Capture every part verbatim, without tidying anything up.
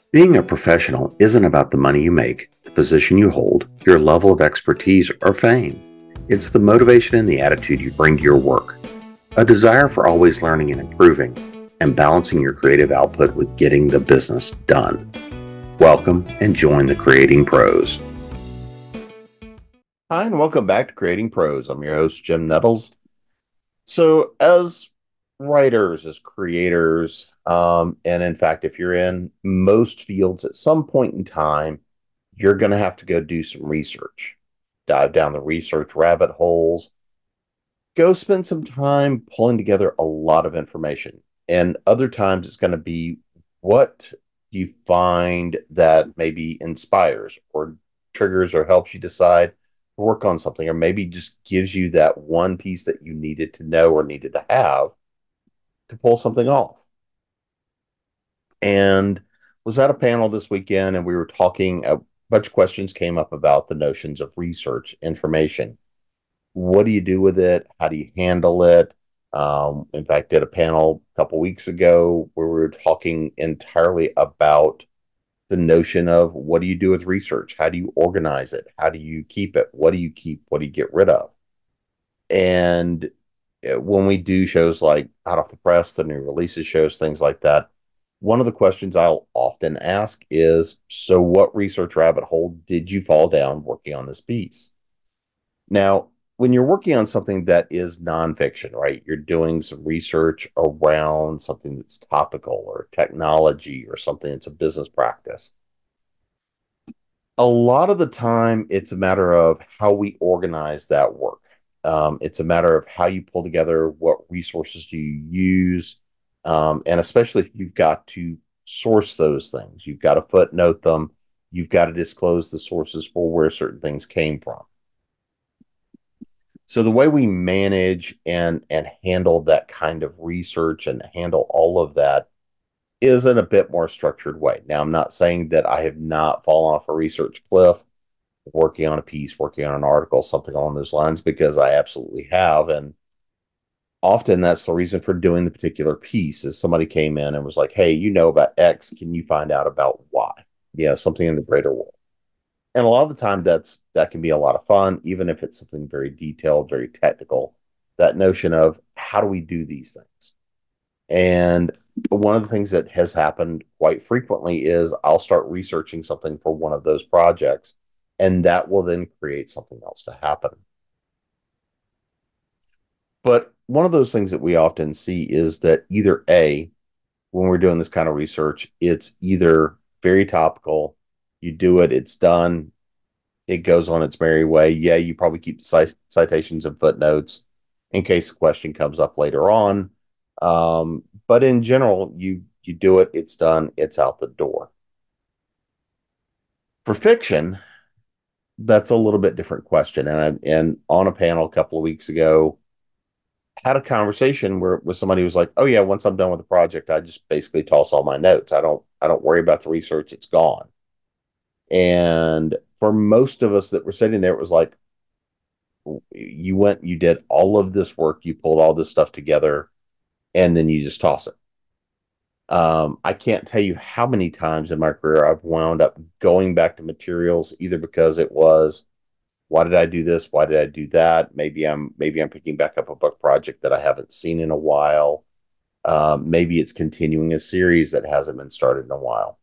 Being a professional isn't about the money you make, the position you hold, your level of expertise, or fame. It's the motivation and the attitude you bring to your work, a desire for always learning and improving, and balancing your creative output with getting the business done. Welcome and join the Creating Pros. Hi, and welcome back to Creating Pros. I'm your host, Jim Nettles. So, as writers, as creators, um, and in fact, if you're in most fields at some point in time, you're going to have to go do some research, dive down the research rabbit holes, go spend some time pulling together a lot of information. And other times it's going to be what you find that maybe inspires or triggers or helps you decide to work on something, or maybe just gives you that one piece that you needed to know or needed to have to pull something off. And was at a panel this weekend and we were talking, a bunch of questions came up about the notions of research information. What do you do with it? How do you handle it? Um, in fact, did a panel a couple weeks ago where we were talking entirely about the notion of what do you do with research? How do you organize it? How do you keep it? What do you keep? What do you get rid of? And uh, when we do shows like Hot Off the Press, the new releases shows, things like that, one of the questions I'll often ask is, so what research rabbit hole did you fall down working on this piece? Now, when you're working on something that is nonfiction, right? You're doing some research around something that's topical or technology or something that's a business practice. A lot of the time, it's a matter of how we organize that work. Um, it's a matter of how you pull together what resources do you use, um, and especially if you've got to source those things, you've got to footnote them, you've got to disclose the sources for where certain things came from. So the way we manage and and handle that kind of research and handle all of that is in a bit more structured way. Now, I'm not saying that I have not fallen off a research cliff working on a piece, working on an article, something along those lines, because I absolutely have. And often that's the reason for doing the particular piece is somebody came in and was like, hey, you know about X, can you find out about Y? You know, something in the greater world. And a lot of the time that's that can be a lot of fun, even if it's something very detailed, very technical. That notion of how do we do these things? And one of the things that has happened quite frequently is I'll start researching something for one of those projects, and that will then create something else to happen. But one of those things that we often see is that either A, when we're doing this kind of research, it's either very topical, you do it, it's done, it goes on its merry way. Yeah, you probably keep citations and footnotes in case a question comes up later on. Um, but in general, you you do it, it's done, it's out the door. For fiction, that's a little bit different question. And I, and on a panel a couple of weeks ago, had a conversation where with somebody who was like, "Oh yeah, once I'm done with the project, I just basically toss all my notes. I don't I don't worry about the research; it's gone." And for most of us that were sitting there, it was like, you went, you did all of this work, you pulled all this stuff together, and then you just toss it. Um, I can't tell you how many times in my career I've wound up going back to materials, either because it was, why did I do this? Why did I do that? Maybe I'm maybe I'm picking back up a book project that I haven't seen in a while. Um, maybe it's continuing a series that hasn't been started in a while.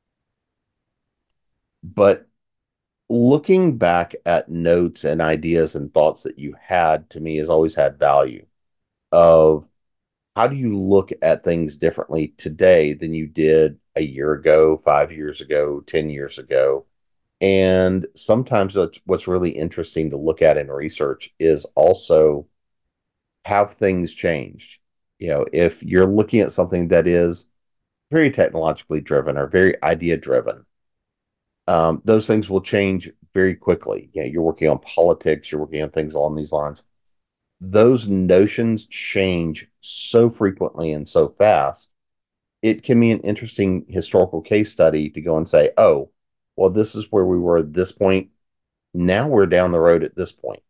But looking back at notes and ideas and thoughts that you had to me has always had value of how do you look at things differently today than you did a year ago, five years ago, ten years ago? And sometimes that's what's really interesting to look at in research is also have things changed. You know, if you're looking at something that is very technologically driven or very idea driven, um, those things will change very quickly. Yeah, you're working on politics, you're working on things along these lines. Those notions change so frequently and so fast. It can be an interesting historical case study to go and say, oh, well, this is where we were at this point. Now we're down the road at this point.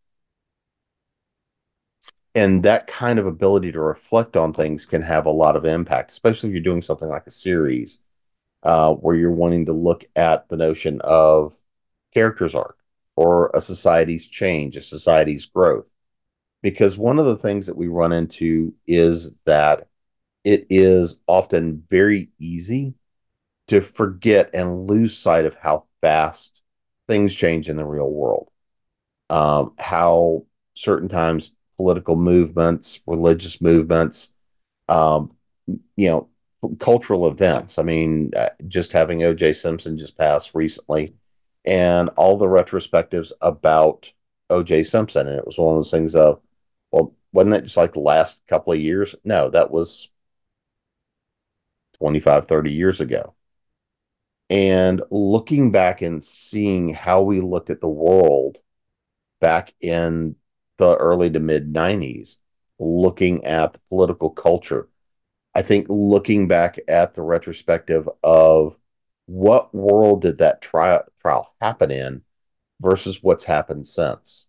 And that kind of ability to reflect on things can have a lot of impact, especially if you're doing something like a series. uh, where you're wanting to look at the notion of character's arc or a society's change, a society's growth. Because one of the things that we run into is that it is often very easy to forget and lose sight of how fast things change in the real world. Um, how certain times political movements, religious movements, um, you know, cultural events. I mean, uh, just having O J Simpson just pass recently and all the retrospectives about O J Simpson. And it was one of those things of, well, wasn't that just like the last couple of years? No, that was twenty-five, thirty years ago. And looking back and seeing how we looked at the world back in the early to mid nineties, looking at the political culture, I think looking back at the retrospective of what world did that trial trial happen in versus what's happened since.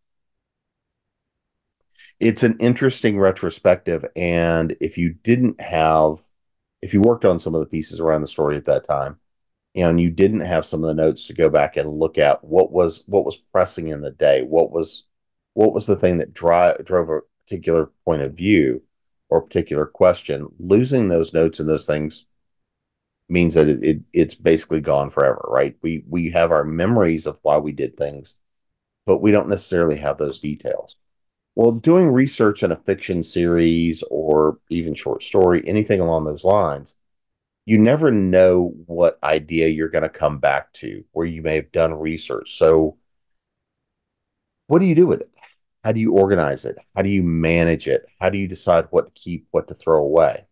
It's an interesting retrospective. And if you didn't have, if you worked on some of the pieces around the story at that time, and you didn't have some of the notes to go back and look at what was what was pressing in the day, what was what was the thing that dri- drove a particular point of view or a particular question, losing those notes and those things means that it, it it's basically gone forever, right? We we have our memories of why we did things, but we don't necessarily have those details. Well, doing research in a fiction series or even short story, anything along those lines, you never know what idea you're going to come back to where you may have done research. So, what do you do with it? How do you organize it? How do you manage it? How do you decide what to keep, what to throw away?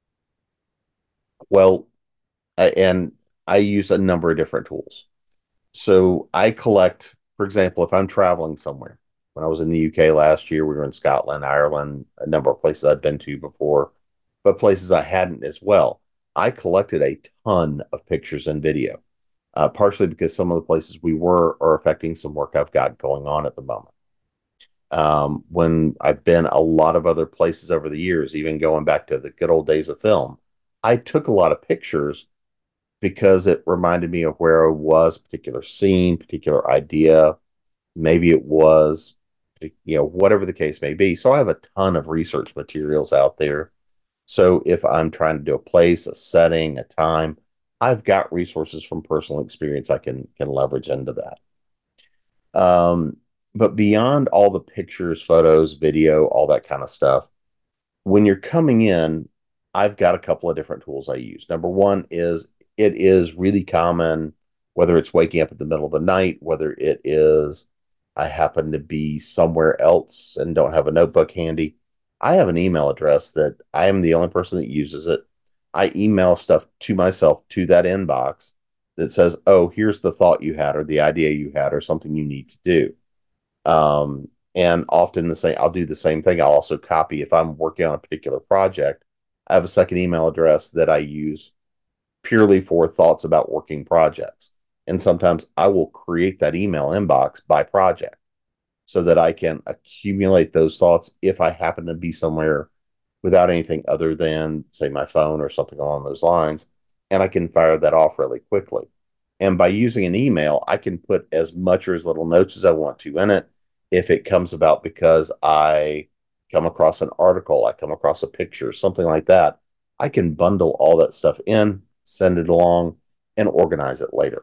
Well, and I use a number of different tools. So, I collect, for example, if I'm traveling somewhere. When I was in the U K last year, we were in Scotland, Ireland, a number of places I'd been to before, but places I hadn't as well. I collected a ton of pictures and video, uh, partially because some of the places we were are affecting some work I've got going on at the moment. Um, when I've been a lot of other places over the years, even going back to the good old days of film, I took a lot of pictures because it reminded me of where I was, particular scene, particular idea. Maybe it was, you know, whatever the case may be. So I have a ton of research materials out there. So if I'm trying to do a place, a setting, a time, I've got resources from personal experience I can can leverage into that. Um, but beyond all the pictures, photos, video, all that kind of stuff, when you're coming in, I've got a couple of different tools I use. Number one is it is really common, whether it's waking up in the middle of the night, whether it is I happen to be somewhere else and don't have a notebook handy. I have an email address that I am the only person that uses it. I email stuff to myself to that inbox that says, oh, here's the thought you had or the idea you had or something you need to do. Um, and often the same, I'll do the same thing. I'll also copy if I'm working on a particular project. I have a second email address that I use purely for thoughts about working projects. And sometimes I will create that email inbox by project so that I can accumulate those thoughts if I happen to be somewhere without anything other than, say, my phone or something along those lines. And I can fire that off really quickly. And by using an email, I can put as much or as little notes as I want to in it. If it comes about because I come across an article, I come across a picture, something like that, I can bundle all that stuff in, send it along, and organize it later.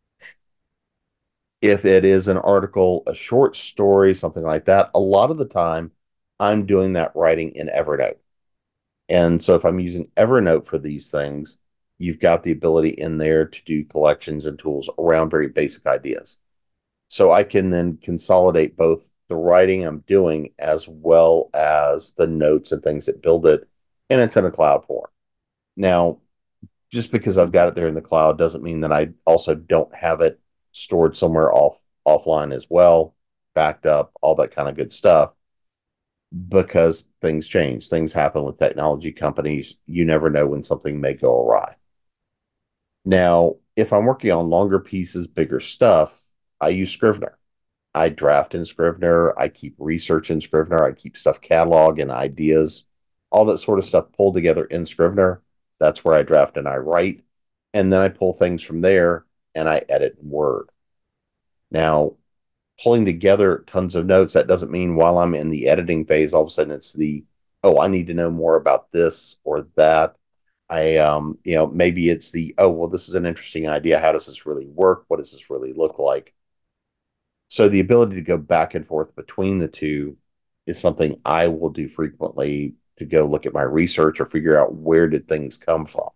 If it is an article, a short story, something like that, a lot of the time I'm doing that writing in Evernote. And so if I'm using Evernote for these things, you've got the ability in there to do collections and tools around very basic ideas. So I can then consolidate both the writing I'm doing as well as the notes and things that build it, and it's in a cloud form. Now, just because I've got it there in the cloud doesn't mean that I also don't have it stored somewhere off offline as well, backed up, all that kind of good stuff. Because things change, things happen with technology companies. You never know when something may go awry. Now, if I'm working on longer pieces, bigger stuff, I use Scrivener. I draft in Scrivener. I keep research in Scrivener. I keep stuff catalog and ideas, all that sort of stuff pulled together in Scrivener. That's where I draft and I write. and then I pull things from there and I edit in Word. Now, pulling together tons of notes, that doesn't mean while I'm in the editing phase, all of a sudden it's the, oh, I need to know more about this or that. I, um, you know, maybe it's the, oh, well, this is an interesting idea. How does this really work? What does this really look like? So the ability to go back and forth between the two is something I will do frequently to go look at my research or figure out where did things come from.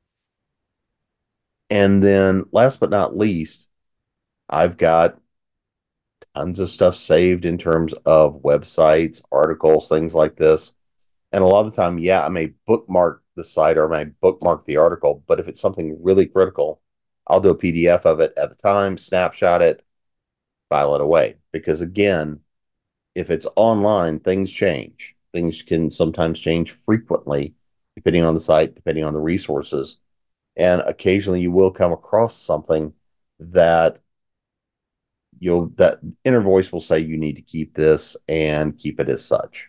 And then last but not least, I've got tons of stuff saved in terms of websites, articles, things like this. And a lot of the time, yeah, I may bookmark the site or I may bookmark the article, but if it's something really critical, I'll do a P D F of it at the time, snapshot it, file it away. Because again, if it's online, things change. Things can sometimes change frequently, depending on the site, depending on the resources. And occasionally you will come across something that you'll that inner voice will say you need to keep this and keep it as such.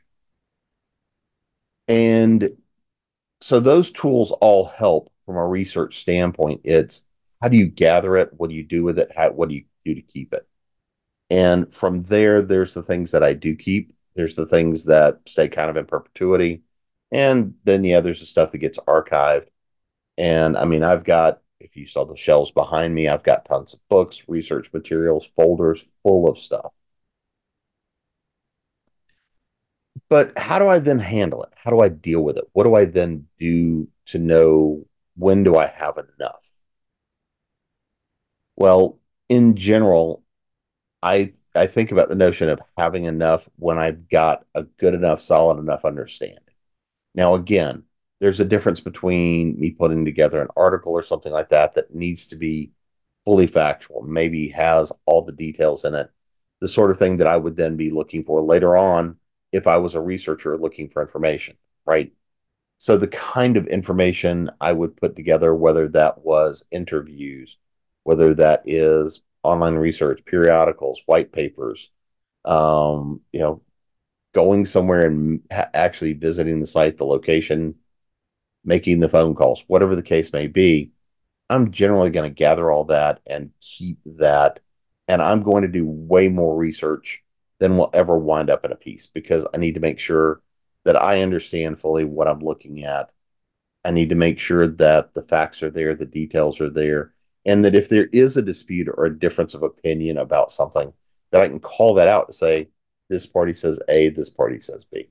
And so those tools all help from a research standpoint. It's how do you gather it? What do you do with it? How, what do you do to keep it? And from there, there's the things that I do keep. There's the things that stay kind of in perpetuity. And then, yeah, there's the stuff that gets archived. And I mean, I've got, if you saw the shelves behind me, I've got tons of books, research materials, folders full of stuff. But how do I then handle it? How do I deal with it? What do I then do to know when do I have enough? Well, in general, I I think about the notion of having enough when I've got a good enough, solid enough understanding. Now, again, there's a difference between me putting together an article or something like that that needs to be fully factual, maybe has all the details in it, the sort of thing that I would then be looking for later on if I was a researcher looking for information, right? So the kind of information I would put together, whether that was interviews, whether that is online research, periodicals, white papers, um, you know, going somewhere and ha- actually visiting the site, the location, making the phone calls, whatever the case may be, I'm generally going to gather all that and keep that. And I'm going to do way more research than will ever wind up in a piece because I need to make sure that I understand fully what I'm looking at. I need to make sure that the facts are there, the details are there, and that if there is a dispute or a difference of opinion about something, that I can call that out and say, this party says A, this party says B.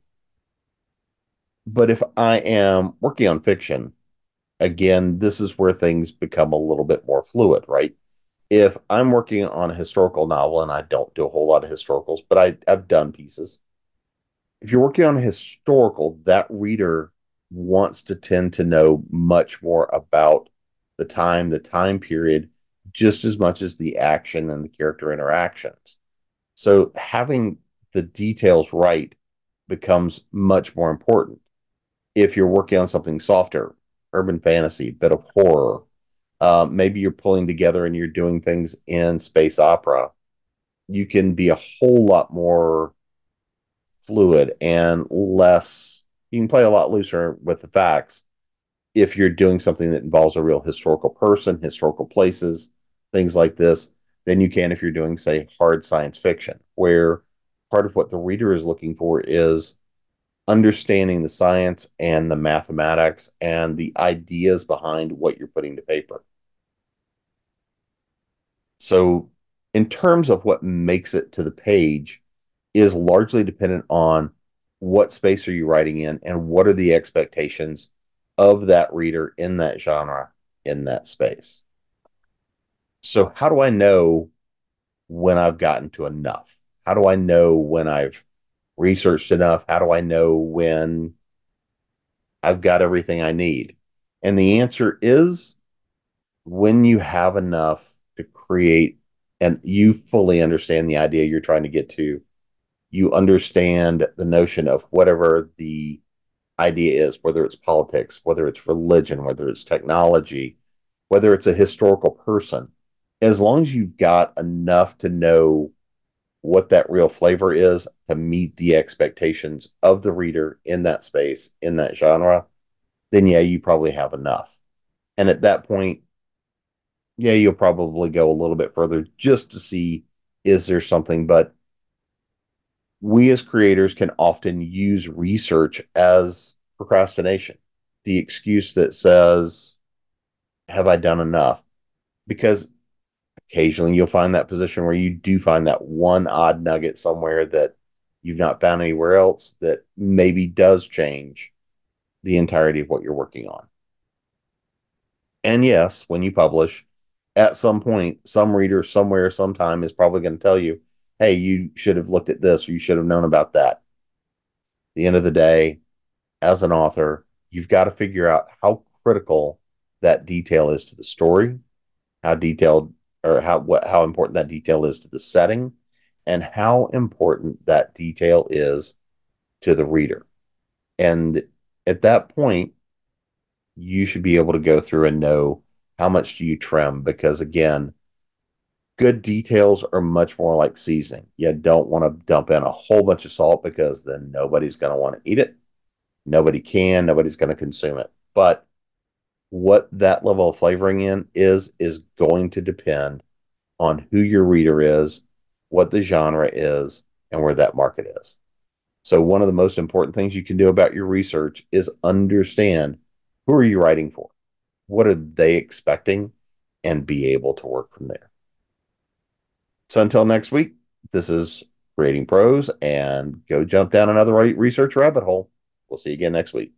But if I am working on fiction, again, this is where things become a little bit more fluid, right? If I'm working on a historical novel, and I don't do a whole lot of historicals, but I, I've done pieces. If you're working on a historical, that reader wants to tend to know much more about the time, the time period, just as much as the action and the character interactions. So having the details right becomes much more important. If you're working on something softer, urban fantasy, bit of horror, uh, maybe you're pulling together and you're doing things in space opera, you can be a whole lot more fluid and less, you can play a lot looser with the facts if you're doing something that involves a real historical person, historical places, things like this, than you can if you're doing, say, hard science fiction, where part of what the reader is looking for is understanding the science and the mathematics and the ideas behind what you're putting to paper. So, in terms of what makes it to the page, is largely dependent on what space are you writing in and what are the expectations of that reader in that genre in that space. So, how do I know when I've gotten to enough? How do I know when I've researched enough? How do I know when I've got everything I need? And the answer is when you have enough to create and you fully understand the idea you're trying to get to, you understand the notion of whatever the idea is, whether it's politics, whether it's religion, whether it's technology, whether it's a historical person, as long as you've got enough to know what that real flavor is to meet the expectations of the reader in that space, in that genre, then yeah, you probably have enough. And at that point, Yeah, you'll probably go a little bit further just to see is there something, but we as creators can often use research as procrastination, the excuse that says, have I done enough? Because occasionally you'll find that position where you do find that one odd nugget somewhere that you've not found anywhere else that maybe does change the entirety of what you're working on. And yes, when you publish, at some point, some reader somewhere, sometime is probably going to tell you, hey, you should have looked at this or you should have known about that. At the end of the day, as an author, you've got to figure out how critical that detail is to the story, how detailed or how what how important that detail is to the setting, and how important that detail is to the reader. And at that point, you should be able to go through and know how much do you trim because again, good details are much more like seasoning. You don't want to dump in a whole bunch of salt because then nobody's going to want to eat it. Nobody can, nobody's going to consume it. But what that level of flavoring in is is going to depend on who your reader is, what the genre is, and where that market is. So one of the most important things you can do about your research is understand who are you writing for? What are they expecting? And be able to work from there. So until next week, this is Creating Prose and go jump down another research rabbit hole. We'll see you again next week.